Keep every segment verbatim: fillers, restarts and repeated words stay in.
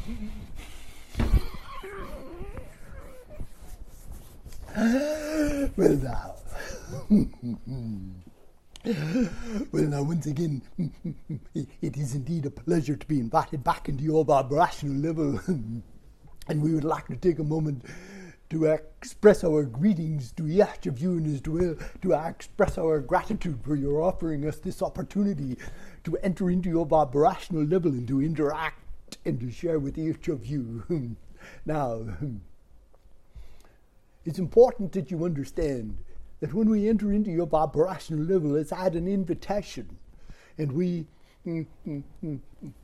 Well now, well now, once again, it is indeed a pleasure to be invited back into your vibrational level, and we would like to take a moment to express our greetings to each of you, and as well to express our gratitude for your offering us this opportunity to enter into your vibrational level and to interact and to share with each of you. Now, it's important that you understand that when we enter into your vibrational level, it's at an invitation, and we mm, mm, mm,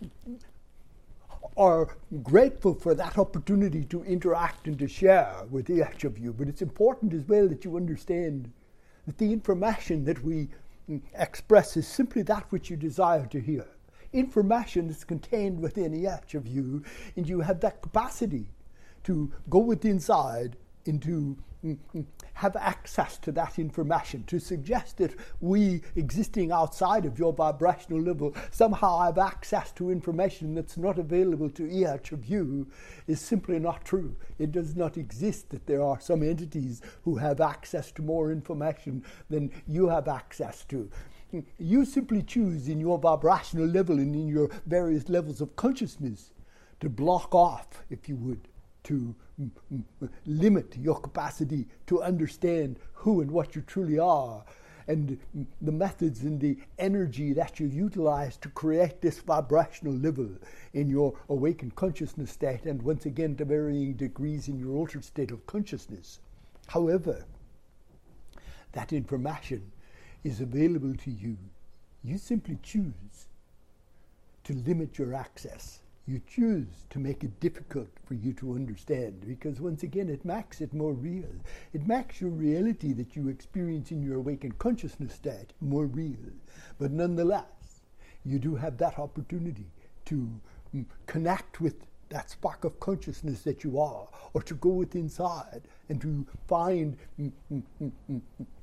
are grateful for that opportunity to interact and to share with each of you. But it's important as well that you understand that the information that we express is simply that which you desire to hear. Information is contained within each of you, and you have that capacity to go within inside and to have access to that information. To suggest that we, existing outside of your vibrational level, somehow have access to information that's not available to each of you is simply not true. It does not exist that there are some entities who have access to more information than you have access to. You simply choose in your vibrational level and in your various levels of consciousness to block off, if you would, to limit your capacity to understand who and what you truly are, and the methods and the energy that you utilize to create this vibrational level in your awakened consciousness state, and once again to varying degrees in your altered state of consciousness. However, that information is available to you. You simply choose to limit your access. You choose to make it difficult for you to understand, because once again it makes it more real. It makes your reality that you experience in your awakened consciousness state more real. But nonetheless, you do have that opportunity to mm, connect with that spark of consciousness that you are, or to go within inside and to find mm, mm, mm, mm,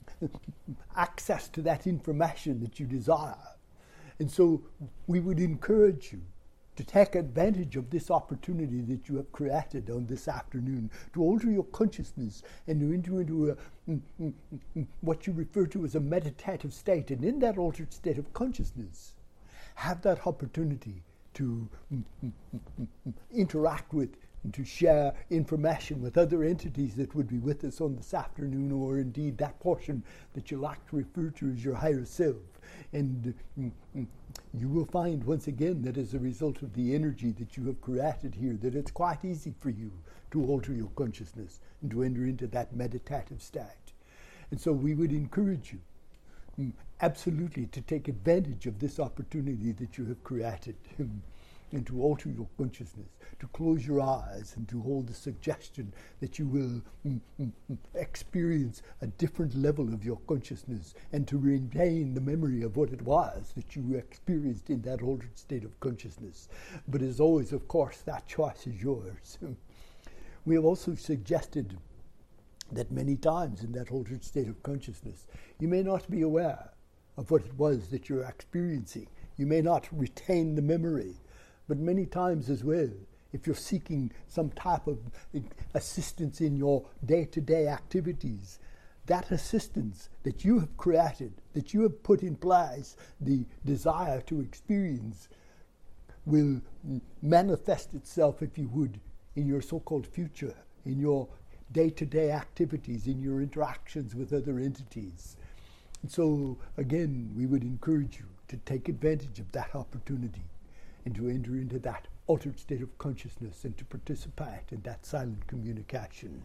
access to that information that you desire. And so we would encourage you to take advantage of this opportunity that you have created on this afternoon, to alter your consciousness and to enter into a, mm, mm, mm, what you refer to as a meditative state. And in that altered state of consciousness, have that opportunity to mm, mm, mm, mm, interact with and to share information with other entities that would be with us on this afternoon, or indeed that portion that you like to refer to as your higher self. And mm, mm, you will find once again that as a result of the energy that you have created here, that it's quite easy for you to alter your consciousness and to enter into that meditative state. And so we would encourage you mm, absolutely to take advantage of this opportunity that you have created and to alter your consciousness, to close your eyes and to hold the suggestion that you will mm, mm, mm, experience a different level of your consciousness, and to retain the memory of what it was that you experienced in that altered state of consciousness. But as always, of course, that choice is yours. We have also suggested that many times in that altered state of consciousness, you may not be aware of what it was that you're experiencing. You may not retain the memory. But many times as well, if you're seeking some type of assistance in your day-to-day activities, that assistance that you have created, that you have put in place, the desire to experience, will manifest itself, if you would, in your so-called future, in your day-to-day activities, in your interactions with other entities. And so, again, we would encourage you to take advantage of that opportunity and to enter into that altered state of consciousness and to participate in that silent communication.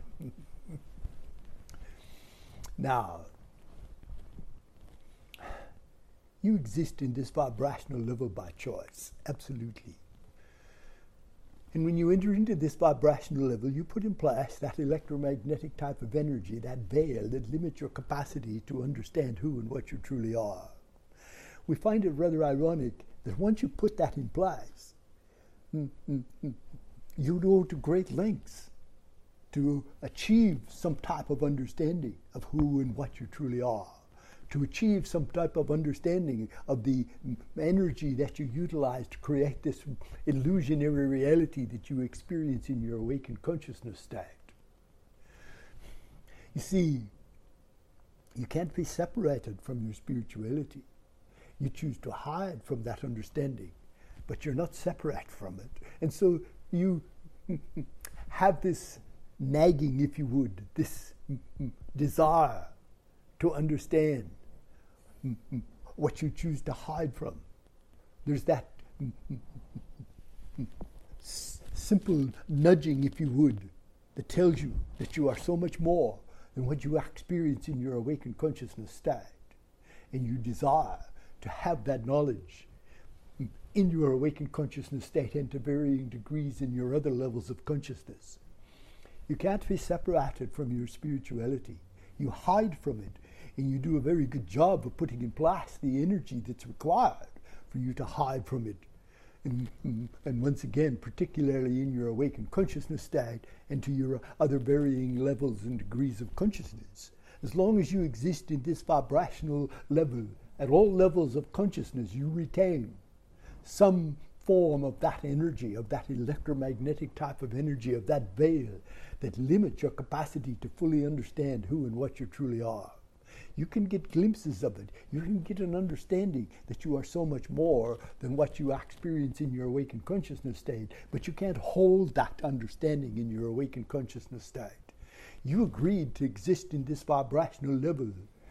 Now, you exist in this vibrational level by choice, absolutely. And when you enter into this vibrational level, you put in place that electromagnetic type of energy, that veil that limits your capacity to understand who and what you truly are. We find it rather ironic that once you put that in place, mm, mm, mm, you go to great lengths to achieve some type of understanding of who and what you truly are, to achieve some type of understanding of the energy that you utilize to create this illusionary reality that you experience in your awakened consciousness state. You see, you can't be separated from your spirituality. You choose to hide from that understanding, but you're not separate from it. And so you have this nagging, if you would, this desire to understand what you choose to hide from. There's that s- simple nudging, if you would, that tells you that you are so much more than what you experience in your awakened consciousness state. And you desire to have that knowledge in your awakened consciousness state and to varying degrees in your other levels of consciousness. You can't be separated from your spirituality. You hide from it, and you do a very good job of putting in place the energy that's required for you to hide from it. And, and once again, particularly in your awakened consciousness state and to your other varying levels and degrees of consciousness, as long as you exist in this vibrational level, at all levels of consciousness, you retain some form of that energy, of that electromagnetic type of energy, of that veil that limits your capacity to fully understand who and what you truly are. You can get glimpses of it. You can get an understanding that you are so much more than what you experience in your awakened consciousness state, but you can't hold that understanding in your awakened consciousness state. You agreed to exist in this vibrational level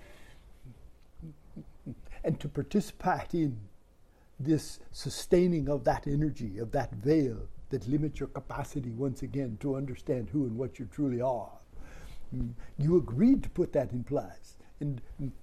and to participate in this sustaining of that energy, of that veil that limits your capacity once again to understand who and what you truly are. You agreed to put that in place. And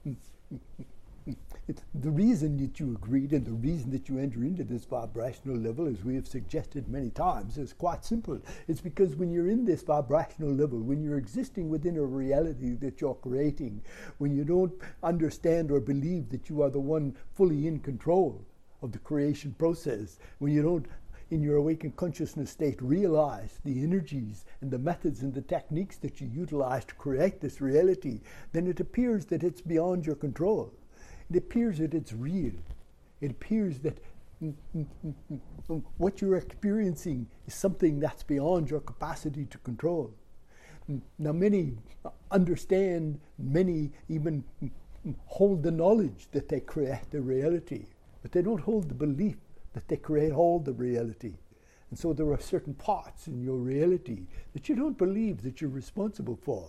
it's the reason that you agreed and the reason that you enter into this vibrational level, as we have suggested many times, is quite simple. It's because when you're in this vibrational level, when you're existing within a reality that you're creating, when you don't understand or believe that you are the one fully in control of the creation process, when you don't, in your awakened consciousness state, realize the energies and the methods and the techniques that you utilize to create this reality, then it appears that it's beyond your control. It appears that it's real. It appears that mm, mm, mm, mm, what you're experiencing is something that's beyond your capacity to control. Now, many understand, many even hold the knowledge that they create the reality, but they don't hold the belief that they create all the reality. And so there are certain parts in your reality that you don't believe that you're responsible for.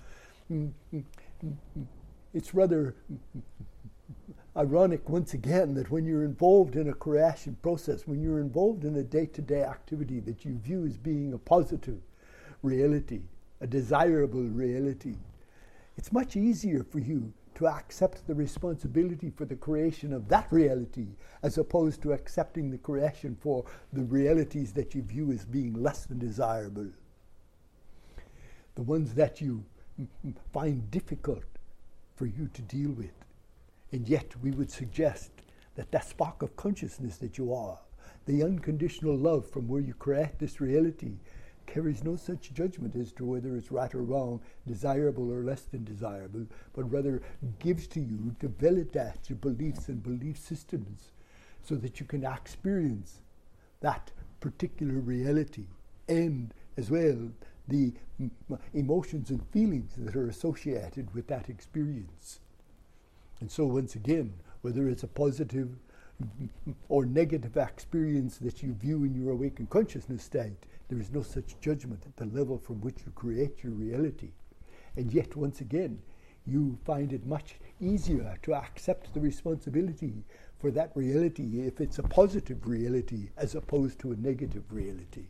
It's rather ironic, once again, that when you're involved in a creation process, when you're involved in a day-to-day activity that you view as being a positive reality, a desirable reality, it's much easier for you to accept the responsibility for the creation of that reality as opposed to accepting the creation for the realities that you view as being less than desirable. The ones that you find difficult for you to deal with. And yet we would suggest that that spark of consciousness that you are, the unconditional love from where you create this reality, carries no such judgment as to whether it's right or wrong, desirable or less than desirable, but rather gives to you to validate your beliefs and belief systems so that you can experience that particular reality and as well the m- emotions and feelings that are associated with that experience. And so once again, whether it's a positive or negative experience that you view in your awakened consciousness state, there is no such judgment at the level from which you create your reality. And yet, once again, you find it much easier to accept the responsibility for that reality if it's a positive reality as opposed to a negative reality.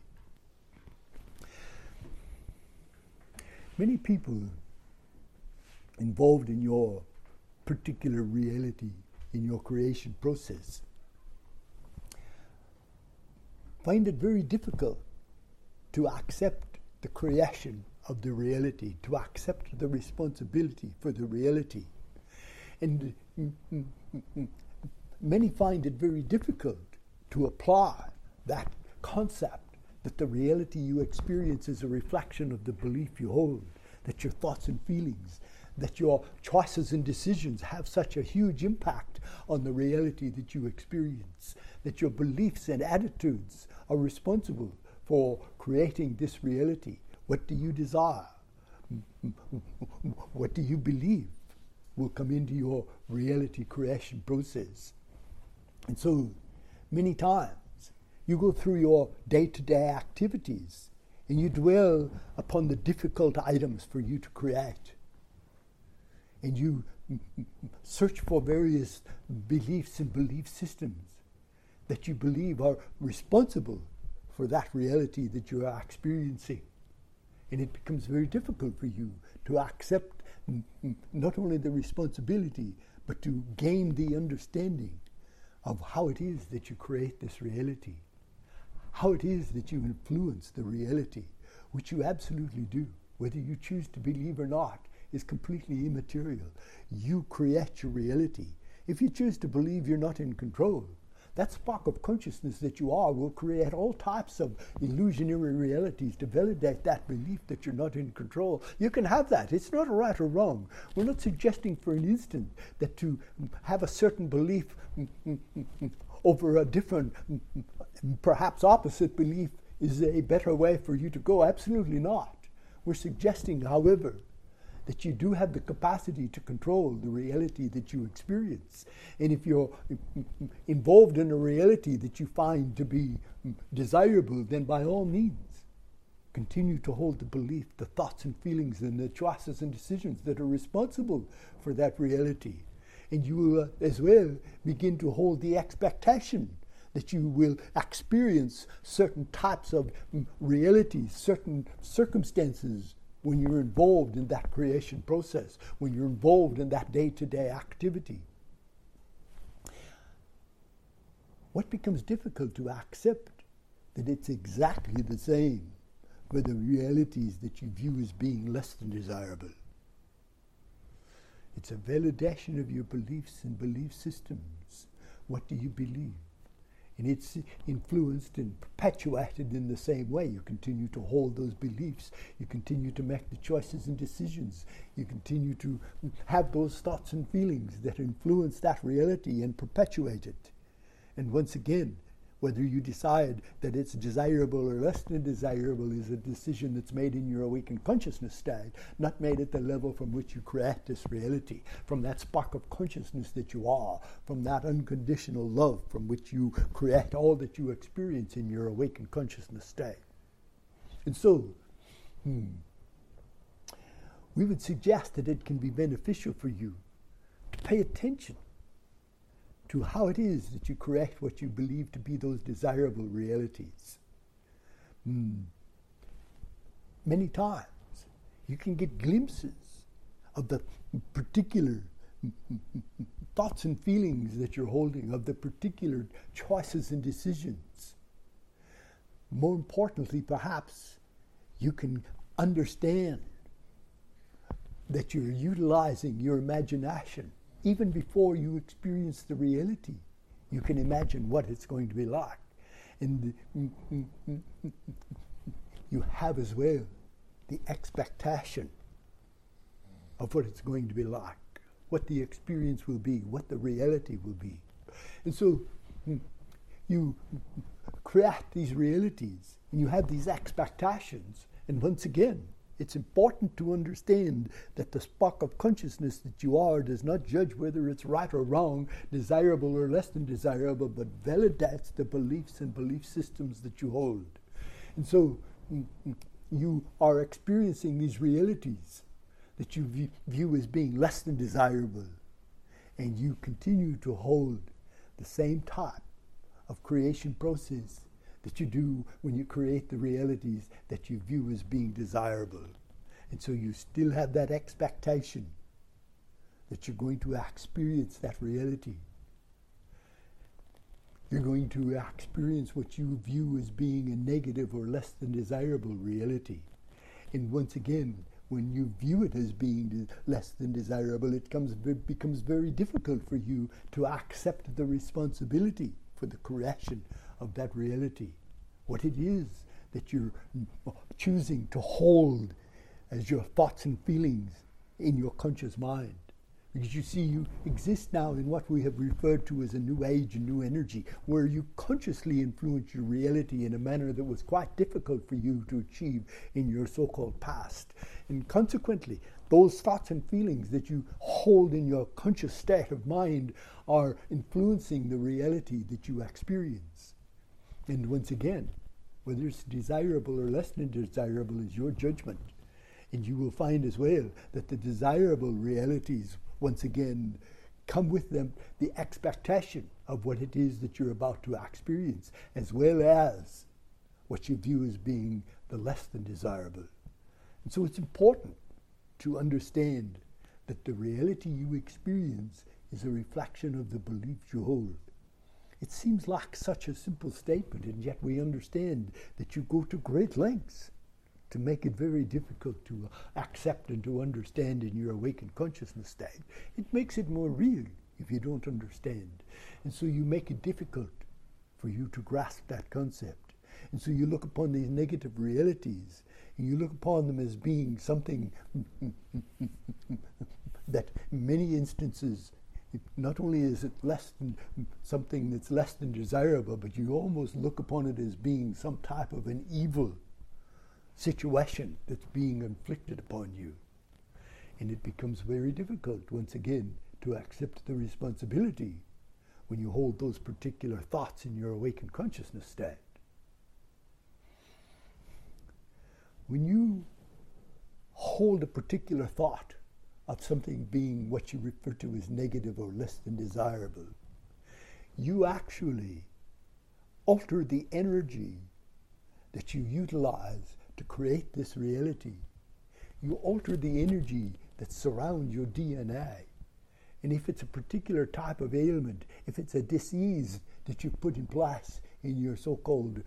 Many people involved in your particular reality, in your creation process, find it very difficult to accept the creation of the reality, to accept the responsibility for the reality. And mm, mm, mm, many find it very difficult to apply that concept that the reality you experience is a reflection of the belief you hold, that your thoughts and feelings, that your choices and decisions have such a huge impact on the reality that you experience, that your beliefs and attitudes are responsible for creating this reality. What do you desire? What do you believe will come into your reality creation process? And so, many times, you go through your day-to-day activities and you dwell upon the difficult items for you to create. And you search for various beliefs and belief systems that you believe are responsible for that reality that you are experiencing. And it becomes very difficult for you to accept not only the responsibility, but to gain the understanding of how it is that you create this reality, how it is that you influence the reality, which you absolutely do. Whether you choose to believe or not is completely immaterial. You create your reality. If you choose to believe you're not in control, that spark of consciousness that you are will create all types of illusionary realities to validate that belief that you're not in control. You can have that. It's not right or wrong. We're not suggesting for an instant that to have a certain belief over a different, perhaps opposite belief is a better way for you to go. Absolutely not. We're suggesting, however, that you do have the capacity to control the reality that you experience. And if you're involved in a reality that you find to be desirable, then by all means, continue to hold the belief, the thoughts and feelings and the choices and decisions that are responsible for that reality. And you will uh, as well begin to hold the expectation that you will experience certain types of realities, certain circumstances, when you're involved in that creation process, when you're involved in that day-to-day activity. What becomes difficult to accept that it's exactly the same for the realities that you view as being less than desirable. It's a validation of your beliefs and belief systems. What do you believe? And it's influenced and perpetuated in the same way. You continue to hold those beliefs. You continue to make the choices and decisions. You continue to have those thoughts and feelings that influence that reality and perpetuate it. And once again, whether you decide that it's desirable or less than desirable is a decision that's made in your awakened consciousness state, not made at the level from which you create this reality, from that spark of consciousness that you are, from that unconditional love from which you create all that you experience in your awakened consciousness state. And so, hmm, we would suggest that it can be beneficial for you to pay attention to how it is that you create what you believe to be those desirable realities. Mm. Many times, you can get glimpses of the particular thoughts and feelings that you're holding, of the particular choices and decisions. More importantly, perhaps, you can understand that you're utilizing your imagination. Even before you experience the reality, you can imagine what it's going to be like. And the, you have as well the expectation of what it's going to be like, what the experience will be, what the reality will be. And so you create these realities, and you have these expectations. And once again, it's important to understand that the spark of consciousness that you are does not judge whether it's right or wrong, desirable or less than desirable, but validates the beliefs and belief systems that you hold. And so you are experiencing these realities that you view as being less than desirable, and you continue to hold the same type of creation process that you do when you create the realities that you view as being desirable. And so you still have that expectation that you're going to experience that reality. You're going to experience what you view as being a negative or less than desirable reality. And once again, when you view it as being de- less than desirable, it comes, becomes very difficult for you to accept the responsibility for the creation of that reality. What it is that you're choosing to hold as your thoughts and feelings in your conscious mind. Because you see, you exist now in what we have referred to as a new age, a new energy, where you consciously influence your reality in a manner that was quite difficult for you to achieve in your so-called past. And consequently, those thoughts and feelings that you hold in your conscious state of mind are influencing the reality that you experience. And once again, whether it's desirable or less than desirable is your judgment. And you will find as well that the desirable realities, once again, come with them the expectation of what it is that you're about to experience, as well as what you view as being the less than desirable. And so it's important to understand that the reality you experience is a reflection of the beliefs you hold. It seems like such a simple statement, and yet we understand that you go to great lengths to make it very difficult to accept and to understand in your awakened consciousness state. It makes it more real if you don't understand. And so you make it difficult for you to grasp that concept. And so you look upon these negative realities, and you look upon them as being something that in many instances, not only is it less than something that's less than desirable, but you almost look upon it as being some type of an evil situation that's being inflicted upon you. And it becomes very difficult, once again, to accept the responsibility when you hold those particular thoughts in your awakened consciousness state. When you hold a particular thought of something being what you refer to as negative or less than desirable, you actually alter the energy that you utilize to create this reality. You alter the energy that surrounds your D N A. And if it's a particular type of ailment, if it's a disease that you put in place in your so-called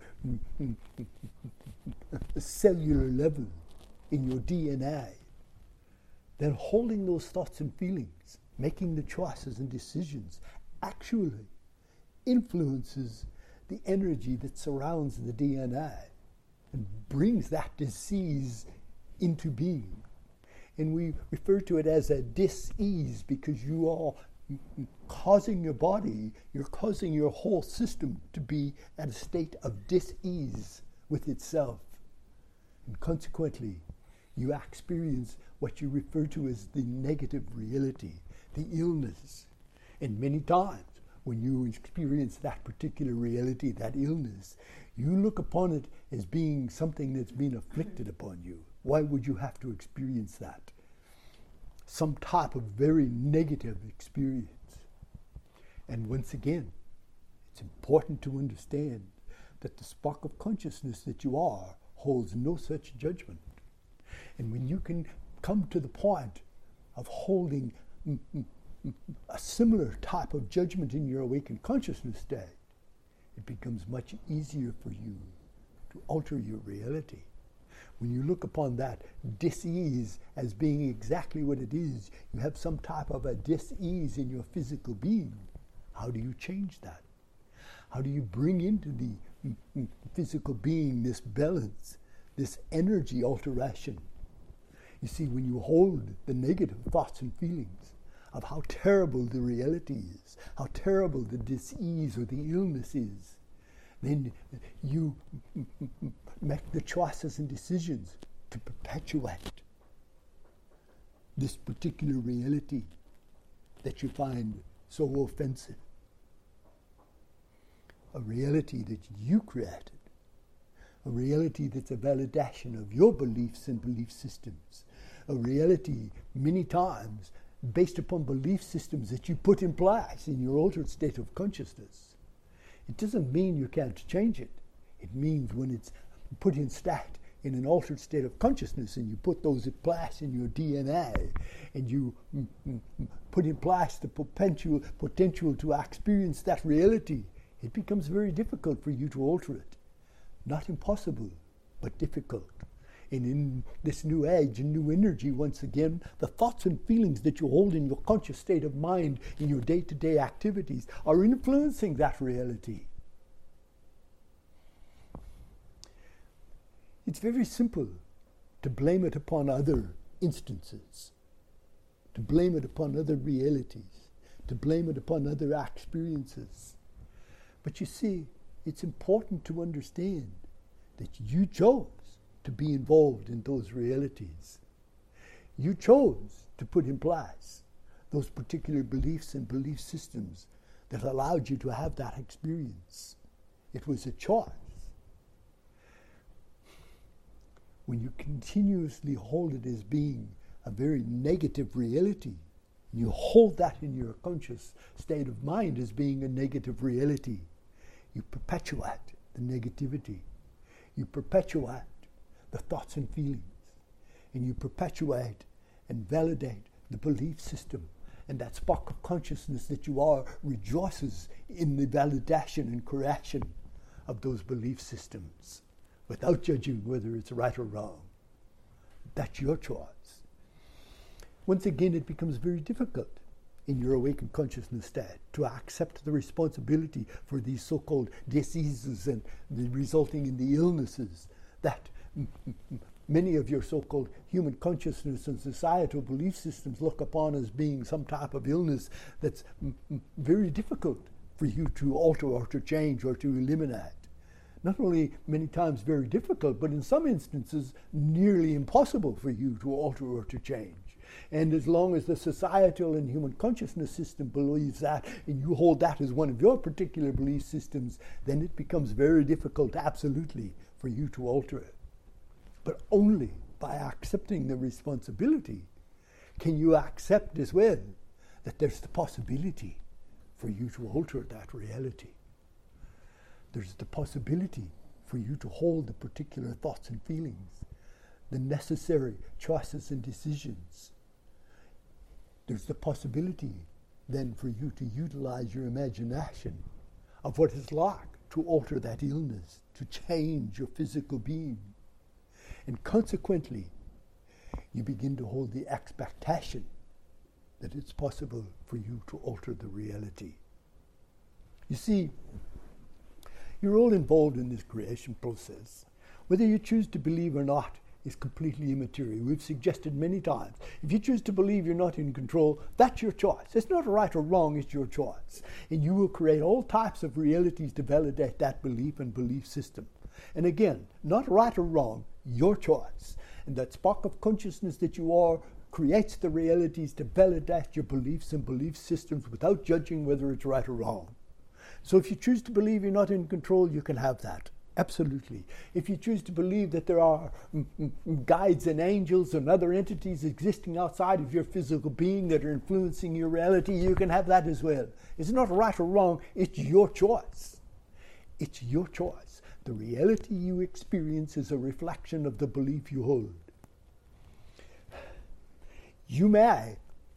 cellular level, in your D N A, then holding those thoughts and feelings, making the choices and decisions, actually influences the energy that surrounds the D N A and brings that disease into being. And we refer to it as a dis-ease, because you are causing your body, you're causing your whole system to be at a state of dis-ease with itself. And consequently, you experience what you refer to as the negative reality, the illness. And many times, when you experience that particular reality, that illness, you look upon it as being something that's been afflicted upon you. Why would you have to experience that? Some type of very negative experience. And once again, it's important to understand that the spark of consciousness that you are holds no such judgment. And when you can come to the point of holding a similar type of judgment in your awakened consciousness state, it becomes much easier for you to alter your reality. When you look upon that dis-ease as being exactly what it is, you have some type of a dis-ease in your physical being. How do you change that? How do you bring into the physical being this balance, this energy alteration? You see, when you hold the negative thoughts and feelings of how terrible the reality is, how terrible the dis-ease or the illness is, then you make the choices and decisions to perpetuate this particular reality that you find so offensive. A reality that you created, a reality that's a validation of your beliefs and belief systems, a reality many times based upon belief systems that you put in place in your altered state of consciousness. It doesn't mean you can't change it. It means when it's put in state, in an altered state of consciousness, and you put those in place in your D N A, and you mm, mm, put in place the potential, potential to experience that reality, it becomes very difficult for you to alter it. Not impossible, but difficult. And in this new age and new energy, once again, the thoughts and feelings that you hold in your conscious state of mind in your day-to-day activities are influencing that reality. It's very simple to blame it upon other instances. to blame it upon other realities, to blame it upon other experiences. But you see, it's important to understand that you chose to be involved in those realities. You chose to put in place those particular beliefs and belief systems that allowed you to have that experience. It was a choice. When you continuously hold it as being a very negative reality, and you hold that in your conscious state of mind as being a negative reality, you perpetuate the negativity. You perpetuate the thoughts and feelings. And you perpetuate and validate the belief system. And that spark of consciousness that you are rejoices in the validation and correction of those belief systems without judging whether it's right or wrong. That's your choice. Once again, it becomes very difficult in your awakened consciousness state to accept the responsibility for these so-called diseases and the resulting in the illnesses that m- m- many of your so-called human consciousness and societal belief systems look upon as being some type of illness that's m- m- very difficult for you to alter or to change or to eliminate. Not only many times very difficult, but in some instances nearly impossible for you to alter or to change. And as long as the societal and human consciousness system believes that, and you hold that as one of your particular belief systems, then it becomes very difficult, absolutely, for you to alter it. But only by accepting the responsibility can you accept as well that there's the possibility for you to alter that reality. There's the possibility for you to hold the particular thoughts and feelings, the necessary choices and decisions. There's the possibility then for you to utilize your imagination of what it's like to alter that illness, to change your physical being. And consequently, you begin to hold the expectation that it's possible for you to alter the reality. You see, you're all involved in this creation process. Whether you choose to believe or not is completely immaterial. We've suggested many times, if you choose to believe you're not in control, that's your choice. It's not right or wrong, it's your choice. And you will create all types of realities to validate that belief and belief system. And again, not right or wrong, your choice. And that spark of consciousness that you are creates the realities to validate your beliefs and belief systems without judging whether it's right or wrong. So if you choose to believe you're not in control, you can have that. Absolutely. If you choose to believe that there are mm, mm, guides and angels and other entities existing outside of your physical being that are influencing your reality, you can have that as well. It's not right or wrong, it's your choice. It's your choice. The reality you experience is a reflection of the belief you hold. You may,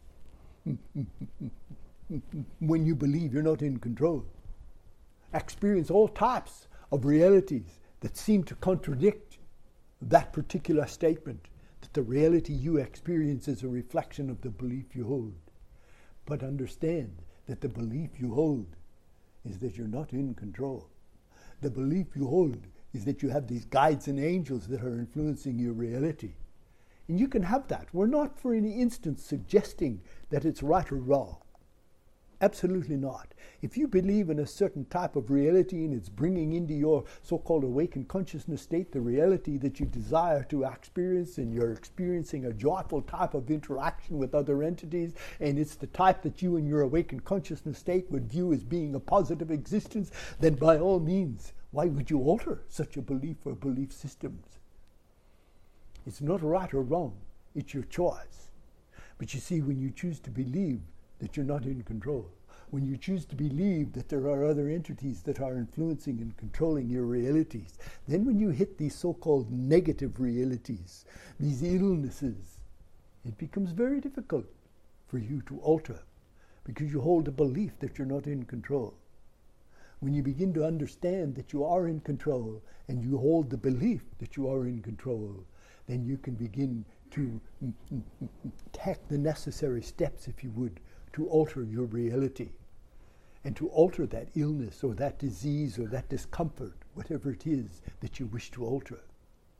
when you believe you're not in control, experience all types of realities that seem to contradict that particular statement, that the reality you experience is a reflection of the belief you hold. But understand that the belief you hold is that you're not in control. The belief you hold is that you have these guides and angels that are influencing your reality. And you can have that. We're not for any instance suggesting that it's right or wrong. Absolutely not. If you believe in a certain type of reality and it's bringing into your so-called awakened consciousness state the reality that you desire to experience, and you're experiencing a joyful type of interaction with other entities, and it's the type that you in your awakened consciousness state would view as being a positive existence, then by all means, why would you alter such a belief or belief systems? It's not right or wrong. It's your choice. But you see, when you choose to believe that you're not in control, when you choose to believe that there are other entities that are influencing and controlling your realities, then when you hit these so-called negative realities, these illnesses, it becomes very difficult for you to alter because you hold a belief that you're not in control. When you begin to understand that you are in control and you hold the belief that you are in control, then you can begin to take the necessary steps, if you would, to alter your reality and to alter that illness or that disease or that discomfort, whatever it is that you wish to alter.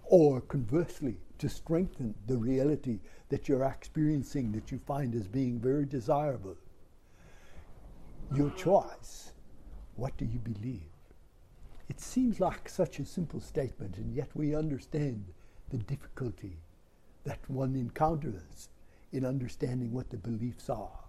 or conversely, to strengthen the reality that you're experiencing that you find as being very desirable. Your choice. What do you believe? It seems like such a simple statement, and yet we understand the difficulty that one encounters in understanding what the beliefs are.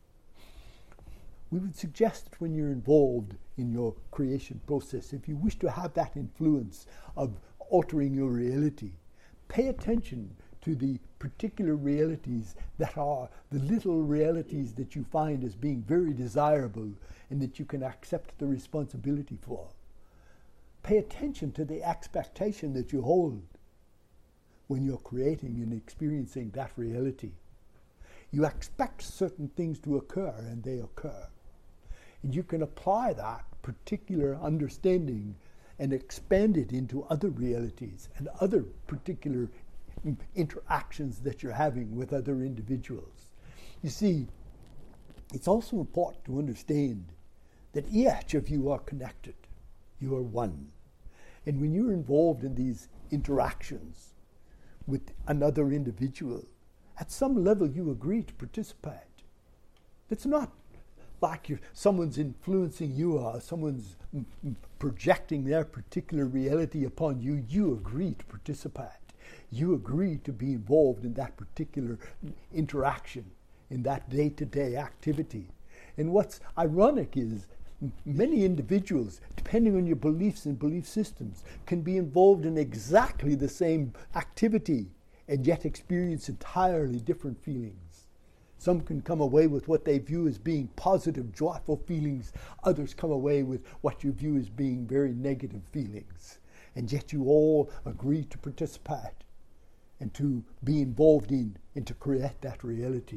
We would suggest that when you're involved in your creation process, if you wish to have that influence of altering your reality, pay attention to the particular realities that are the little realities that you find as being very desirable and that you can accept the responsibility for. Pay attention to the expectation that you hold when you're creating and experiencing that reality. You expect certain things to occur, and they occur. And you can apply that particular understanding and expand it into other realities and other particular interactions that you're having with other individuals. You see, it's also important to understand that each of you are connected. You are one. And when you're involved in these interactions with another individual, at some level you agree to participate. It's not like you're, someone's influencing you or someone's m- m- projecting their particular reality upon you. You agree to participate. You agree to be involved in that particular interaction, in that day-to-day activity. And what's ironic is many individuals, depending on your beliefs and belief systems, can be involved in exactly the same activity and yet experience entirely different feelings. Some can come away with what they view as being positive, joyful feelings. Others come away with what you view as being very negative feelings. And yet you all agree to participate and to be involved in and to create that reality.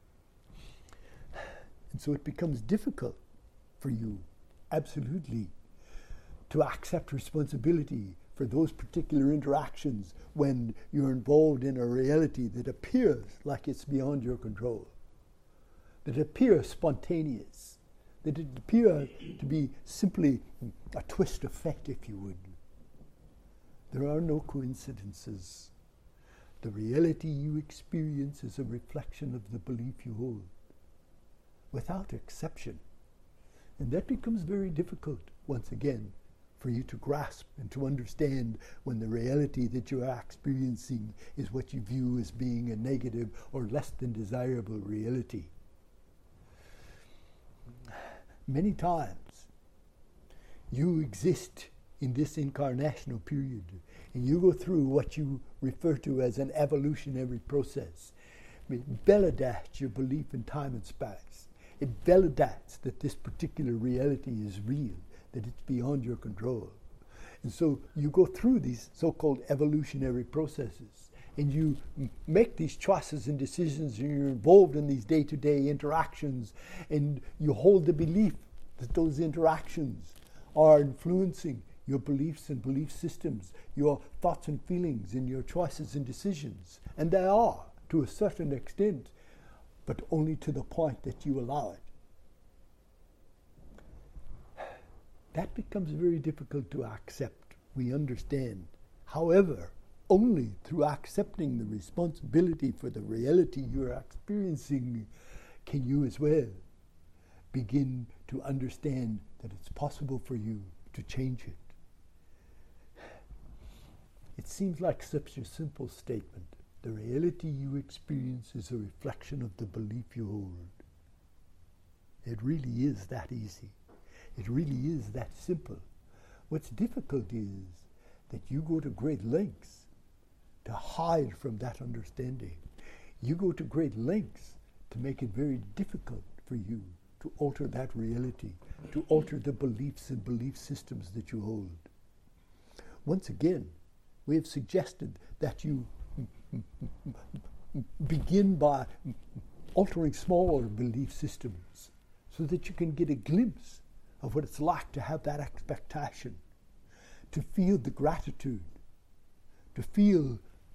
And so it becomes difficult for you, absolutely, to accept responsibility for those particular interactions when you're involved in a reality that appears like it's beyond your control, that appears spontaneous, that it appears to be simply a twist of fate, if you would. There are no coincidences. The reality you experience is a reflection of the belief you hold, without exception. And that becomes very difficult, once again, for you to grasp and to understand when the reality that you are experiencing is what you view as being a negative or less than desirable reality. Many times, you exist in this incarnational period, and you go through what you refer to as an evolutionary process. It validates your belief in time and space. It validates that this particular reality is real, that it's beyond your control. And so you go through these so-called evolutionary processes, and you m- make these choices and decisions, and you're involved in these day-to-day interactions, and you hold the belief that those interactions are influencing your beliefs and belief systems, your thoughts and feelings, and your choices and decisions. And they are, to a certain extent, but only to the point that you allow it. That becomes very difficult to accept, we understand. However, only through accepting the responsibility for the reality you're experiencing can you as well begin to understand that it's possible for you to change it. It seems like such a simple statement. The reality you experience is a reflection of the belief you hold. It really is that easy. It really is that simple. What's difficult is that you go to great lengths to hide from that understanding. You go to great lengths to make it very difficult for you to alter that reality, to alter the beliefs and belief systems that you hold. Once again, we have suggested that you begin by altering smaller belief systems so that you can get a glimpse of what it's like to have that expectation, to feel the gratitude, to feel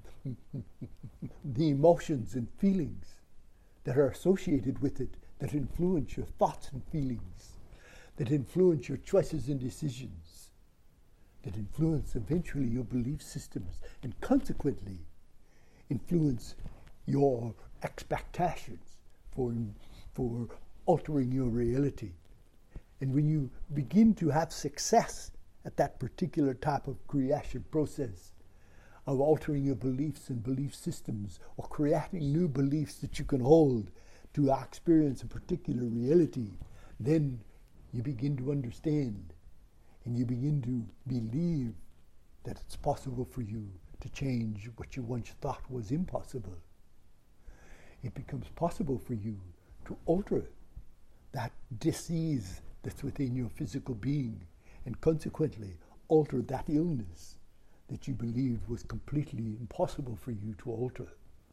the emotions and feelings that are associated with it, that influence your thoughts and feelings, that influence your choices and decisions, that influence eventually your belief systems and consequently influence your expectations for, for altering your reality. And when you begin to have success at that particular type of creation process of altering your beliefs and belief systems or creating new beliefs that you can hold to experience a particular reality, then you begin to understand and you begin to believe that it's possible for you to change what you once thought was impossible. It becomes possible for you to alter that disease that's within your physical being and consequently alter that illness that you believed was completely impossible for you to alter.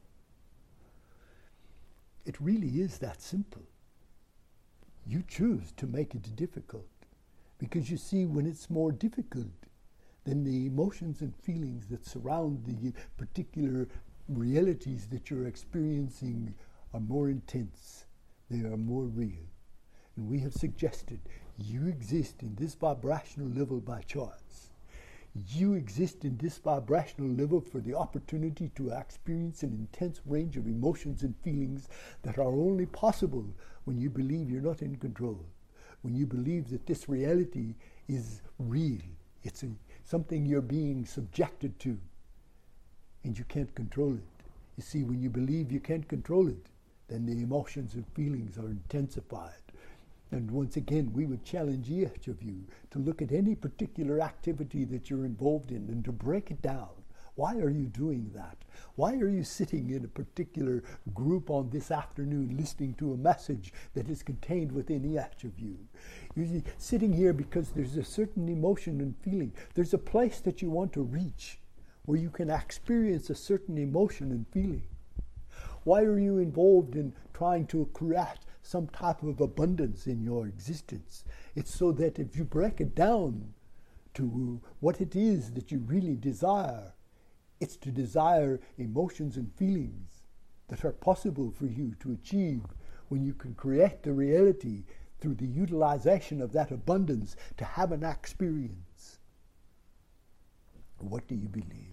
It really is that simple. You choose to make it difficult because you see, when it's more difficult, then the emotions and feelings that surround the particular realities that you're experiencing are more intense. They are more real. And we have suggested you exist in this vibrational level by choice. You exist in this vibrational level for the opportunity to experience an intense range of emotions and feelings that are only possible when you believe you're not in control, when you believe that this reality is real. It's a, something you're being subjected to, and you can't control it. You see, when you believe you can't control it, then the emotions and feelings are intensified. And once again, we would challenge each of you to look at any particular activity that you're involved in and to break it down. Why are you doing that? Why are you sitting in a particular group on this afternoon listening to a message that is contained within each of you? You're sitting here because there's a certain emotion and feeling. There's a place that you want to reach where you can experience a certain emotion and feeling. Why are you involved in trying to create some type of abundance in your existence? It's so that if you break it down to what it is that you really desire, it's to desire emotions and feelings that are possible for you to achieve when you can create the reality through the utilization of that abundance to have an experience. What do you believe?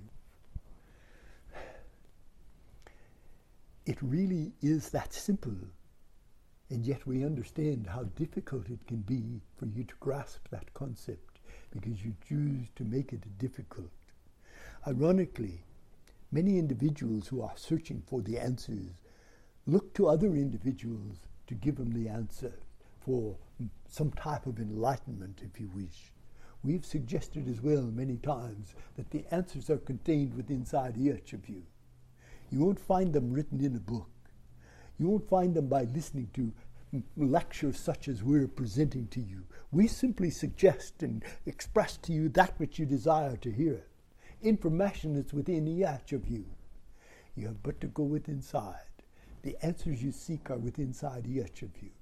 It really is that simple. And yet we understand how difficult it can be for you to grasp that concept because you choose to make it difficult. Ironically, many individuals who are searching for the answers look to other individuals to give them the answer for some type of enlightenment, if you wish. We've suggested as well many times that the answers are contained within inside each of you. You won't find them written in a book. You won't find them by listening to lectures such as we're presenting to you. We simply suggest and express to you that which you desire to hear. Information that's within each of you. You have but to go within inside. The answers you seek are within inside each of you.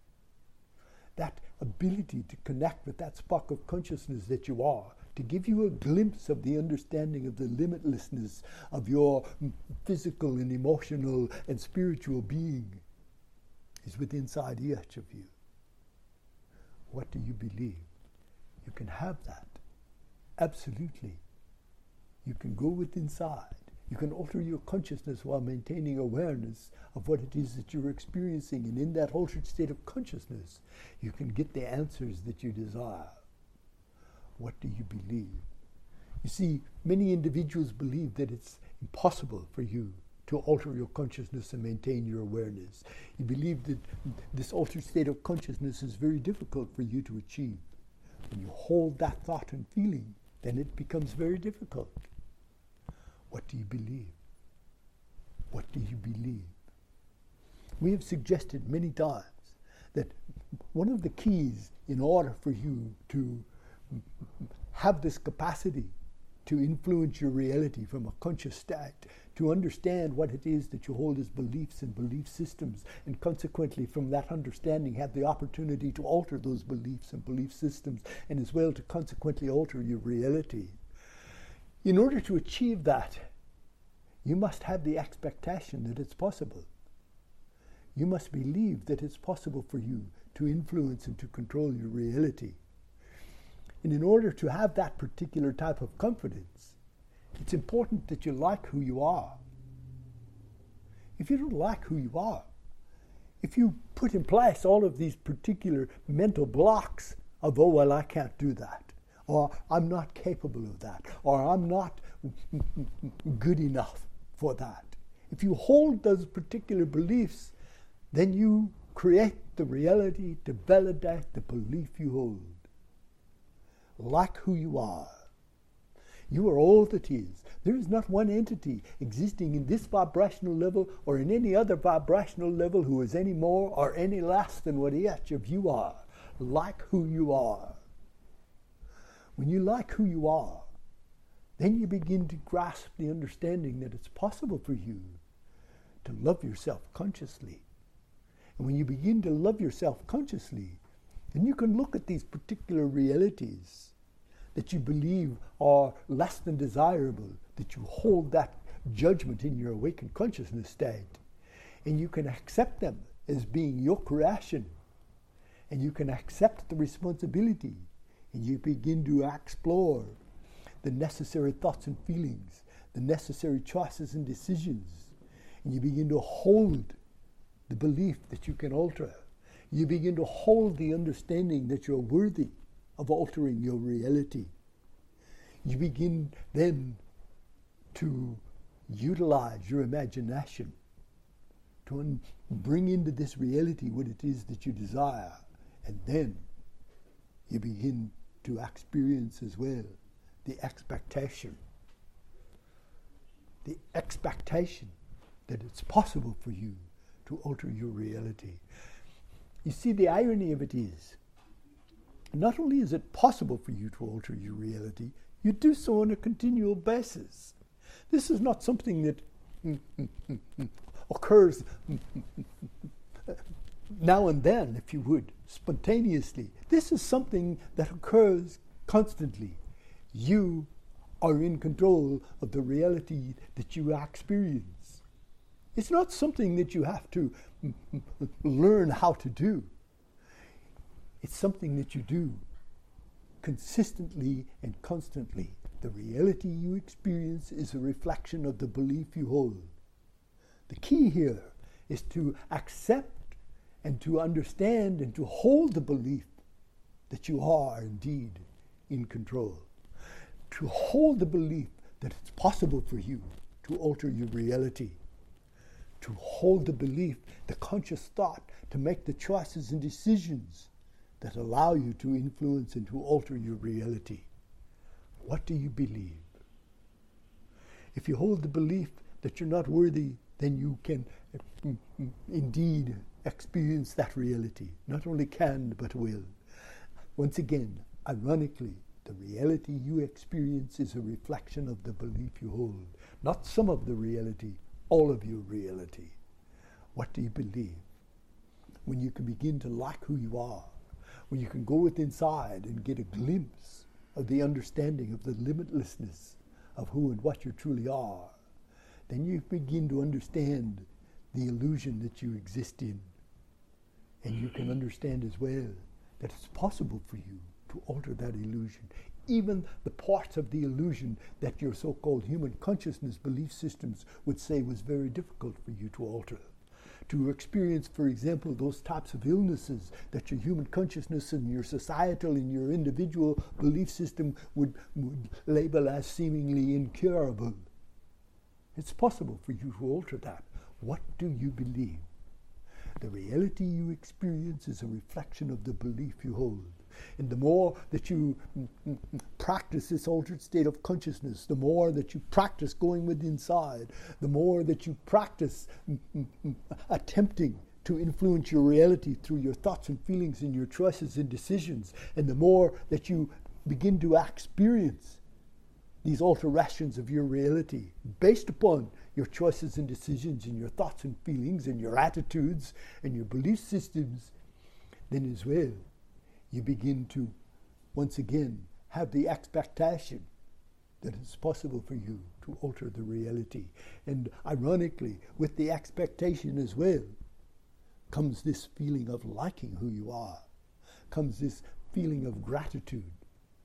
That ability to connect with that spark of consciousness that you are, to give you a glimpse of the understanding of the limitlessness of your physical and emotional and spiritual being, is within inside each of you. What do you believe? You can have that. Absolutely. You can go within inside. You can alter your consciousness while maintaining awareness of what it is that you're experiencing. And in that altered state of consciousness, you can get the answers that you desire. What do you believe? You see, many individuals believe that it's impossible for you to alter your consciousness and maintain your awareness. You believe that this altered state of consciousness is very difficult for you to achieve. When you hold that thought and feeling, then it becomes very difficult. What do you believe? What do you believe? We have suggested many times that one of the keys in order for you to have this capacity to influence your reality from a conscious state, to understand what it is that you hold as beliefs and belief systems, and consequently from that understanding have the opportunity to alter those beliefs and belief systems, and as well to consequently alter your reality. In order to achieve that, you must have the expectation that it's possible. You must believe that it's possible for you to influence and to control your reality. And in order to have that particular type of confidence, it's important that you like who you are. If you don't like who you are, if you put in place all of these particular mental blocks of, oh, well, I can't do that, or I'm not capable of that, or I'm not good enough for that. If you hold those particular beliefs, then you create the reality to validate the belief you hold. Like who you are. You are all that is. There is not one entity existing in this vibrational level or in any other vibrational level who is any more or any less than what each of you are. Like who you are. When you like who you are, then you begin to grasp the understanding that it's possible for you to love yourself consciously. And when you begin to love yourself consciously, then you can look at these particular realities that you believe are less than desirable, that you hold that judgment in your awakened consciousness state, and you can accept them as being your creation, and you can accept the responsibility, and you begin to explore the necessary thoughts and feelings, the necessary choices and decisions, and you begin to hold the belief that you can alter. You begin to hold the understanding that you're worthy of altering your reality. You begin then to utilize your imagination to un- bring into this reality what it is that you desire, and then you begin to experience as well the expectation. The expectation that it's possible for you to alter your reality. You see, the irony of it is, not only is it possible for you to alter your reality, you do so on a continual basis. This is not something that occurs now and then, if you would, spontaneously. This is something that occurs constantly. You are in control of the reality that you experience. It's not something that you have to learn how to do. It's something that you do consistently and constantly. The reality you experience is a reflection of the belief you hold. The key here is to accept and to understand and to hold the belief that you are indeed in control. To hold the belief that it's possible for you to alter your reality. To hold the belief, the conscious thought, to make the choices and decisions that allow you to influence and to alter your reality. What do you believe? If you hold the belief that you're not worthy, then you can uh, indeed experience that reality. Not only can, but will. Once again, ironically, the reality you experience is a reflection of the belief you hold. Not some of the reality, all of your reality. What do you believe? When you can begin to like who you are, when you can go within inside and get a glimpse of the understanding of the limitlessness of who and what you truly are, then you begin to understand the illusion that you exist in. And you can understand as well that it's possible for you to alter that illusion. Even the parts of the illusion that your so-called human consciousness belief systems would say was very difficult for you to alter. To experience, for example, those types of illnesses that your human consciousness and your societal and your individual belief system would, would label as seemingly incurable. It's possible for you to alter that. What do you believe? The reality you experience is a reflection of the belief you hold. And the more that you mm, mm, practice this altered state of consciousness, the more that you practice going within inside, the more that you practice mm, mm, mm, attempting to influence your reality through your thoughts and feelings and your choices and decisions, and the more that you begin to experience these alterations of your reality based upon your choices and decisions and your thoughts and feelings and your attitudes and your belief systems, then as well you begin to once again have the expectation that it's possible for you to alter the reality. And ironically, with the expectation as well comes this feeling of liking who you are, comes this feeling of gratitude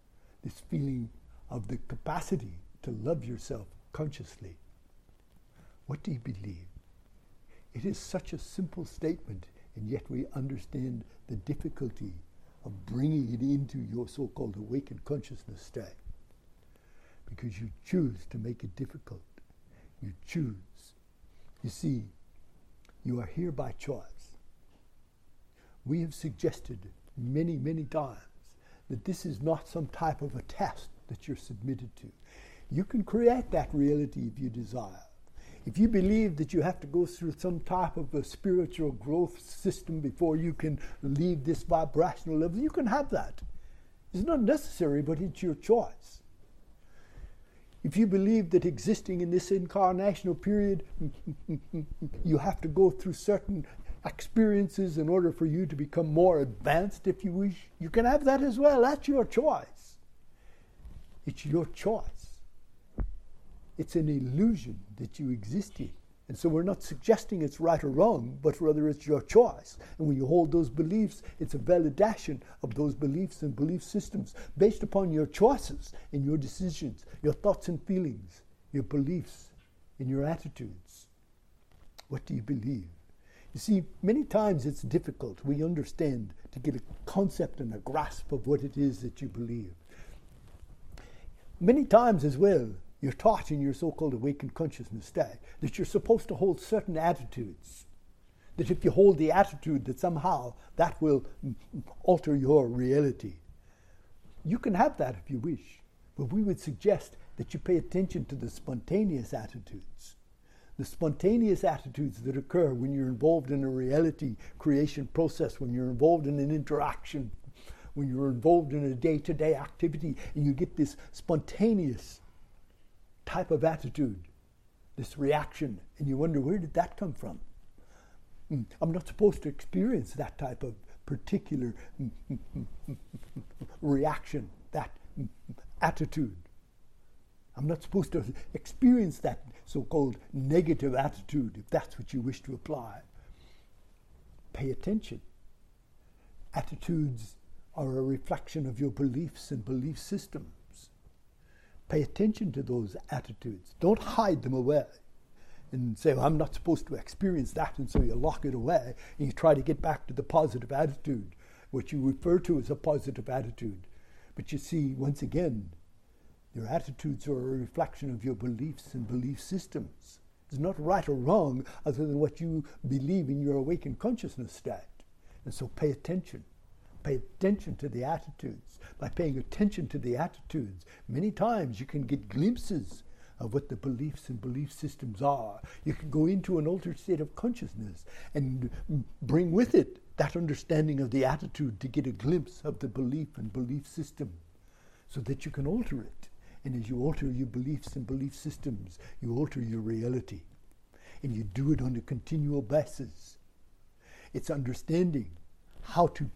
this feeling of the capacity to love yourself consciously. What do you believe? It is such a simple statement, and yet we understand the difficulty of bringing it into your so-called awakened consciousness state. Because you choose to make it difficult. You choose. You see, you are here by choice. We have suggested many, many times that this is not some type of a test that you're submitted to. You can create that reality if you desire. If you believe that you have to go through some type of a spiritual growth system before you can leave this vibrational level, you can have that. It's not necessary, but it's your choice. If you believe that existing in this incarnational period, you have to go through certain experiences in order for you to become more advanced, if you wish, you can have that as well. That's your choice. It's your choice. It's an illusion that you exist in. And so we're not suggesting it's right or wrong, but rather it's your choice. And when you hold those beliefs, it's a validation of those beliefs and belief systems based upon your choices and your decisions, your thoughts and feelings, your beliefs and your attitudes. What do you believe? You see, many times it's difficult, we understand, to get a concept and a grasp of what it is that you believe. Many times as well, you're taught in your so-called awakened consciousness state that you're supposed to hold certain attitudes. That if you hold the attitude, that somehow that will alter your reality. You can have that if you wish, but we would suggest that you pay attention to the spontaneous attitudes. The spontaneous attitudes that occur when you're involved in a reality creation process, when you're involved in an interaction, when you're involved in a day-to-day activity, and you get this spontaneous type of attitude, this reaction, and you wonder, where did that come from? Mm, I'm not supposed to experience that type of particular mm, mm, mm, reaction, that mm, attitude. I'm not supposed to experience that so-called negative attitude, if that's what you wish to apply. Pay attention. Attitudes are a reflection of your beliefs and belief systems. Pay attention to those attitudes. Don't hide them away and say, well, I'm not supposed to experience that, and so you lock it away and you try to get back to the positive attitude, what you refer to as a positive attitude. But you see, once again, your attitudes are a reflection of your beliefs and belief systems. It's not right or wrong other than what you believe in your awakened consciousness state. And so pay attention. Pay attention to the attitudes. By paying attention to the attitudes, many times you can get glimpses of what the beliefs and belief systems are. You can go into an altered state of consciousness and bring with it that understanding of the attitude to get a glimpse of the belief and belief system so that you can alter it. And as you alter your beliefs and belief systems, you alter your reality. And you do it on a continual basis. It's understanding how to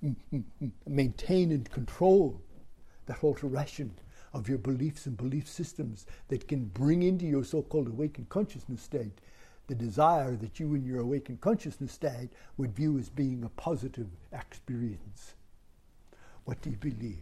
maintain and control that alteration of your beliefs and belief systems that can bring into your so-called awakened consciousness state the desire that you in your awakened consciousness state would view as being a positive experience. What do you believe?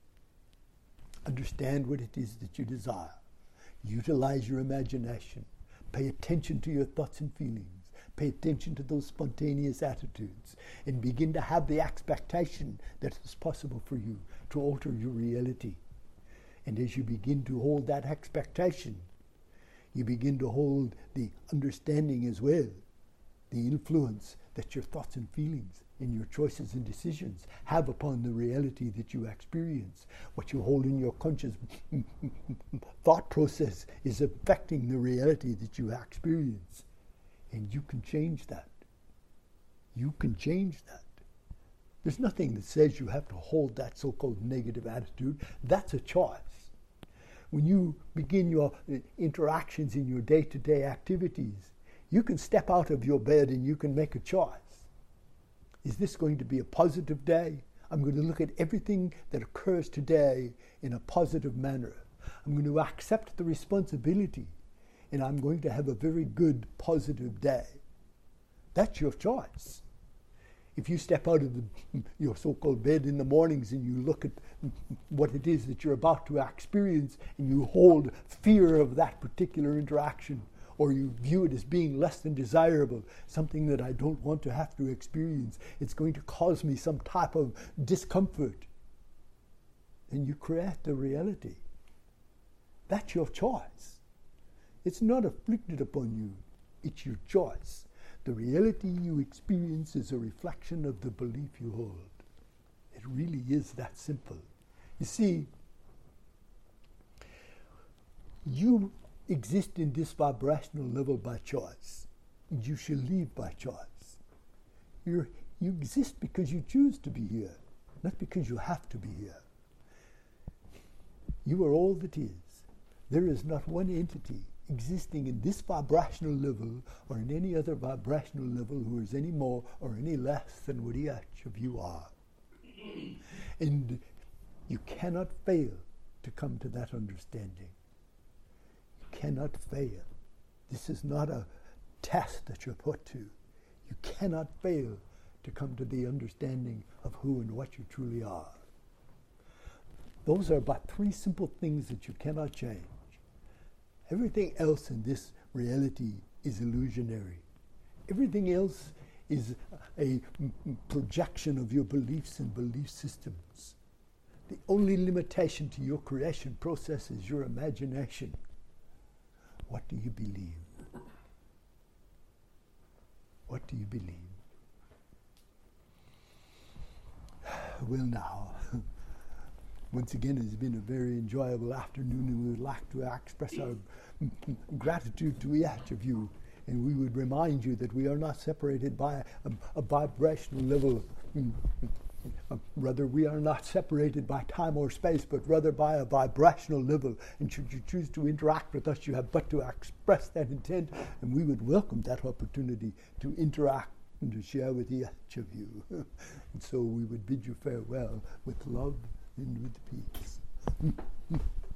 Understand what it is that you desire. Utilize your imagination. Pay attention to your thoughts and feelings. Pay attention to those spontaneous attitudes and begin to have the expectation that it's possible for you to alter your reality. And as you begin to hold that expectation, you begin to hold the understanding as well, the influence that your thoughts and feelings and your choices and decisions have upon the reality that you experience. What you hold in your conscious thought process is affecting the reality that you experience. And you can change that. You can change that. There's nothing that says you have to hold that so-called negative attitude. That's a choice. When you begin your interactions in your day-to-day activities, you can step out of your bed and you can make a choice. Is this going to be a positive day? I'm going to look at everything that occurs today in a positive manner. I'm going to accept the responsibility, and I'm going to have a very good, positive day. That's your choice. if you step out of the, your so-called bed in the mornings and you look at what it is that you're about to experience and you hold fear of that particular interaction, or you view it as being less than desirable, something that I don't want to have to experience, it's going to cause me some type of discomfort, and you create the reality. That's your choice. It's not afflicted upon you. It's your choice. The reality you experience is a reflection of the belief you hold. It really is that simple. You see, you exist in this vibrational level by choice. You shall leave by choice. You're, you exist because you choose to be here, not because you have to be here. You are all that is. There is not one entity existing in this vibrational level or in any other vibrational level who is any more or any less than what each of you are. And you cannot fail to come to that understanding. You cannot fail. This is not a test that you're put to. You cannot fail to come to the understanding of who and what you truly are. Those are but three simple things that you cannot change. Everything else in this reality is illusionary. Everything else is a projection of your beliefs and belief systems. The only limitation to your creation process is your imagination. What do you believe? What do you believe? Well, now, once again, it's been a very enjoyable afternoon, and we would like to express our gratitude to each of you. And we would remind you that we are not separated by a, a vibrational level. Uh, rather, we are not separated by time or space, but rather by a vibrational level. And should you choose to interact with us, you have but to express that intent, and we would welcome that opportunity to interact and to share with each of you. And so we would bid you farewell with love and with peace.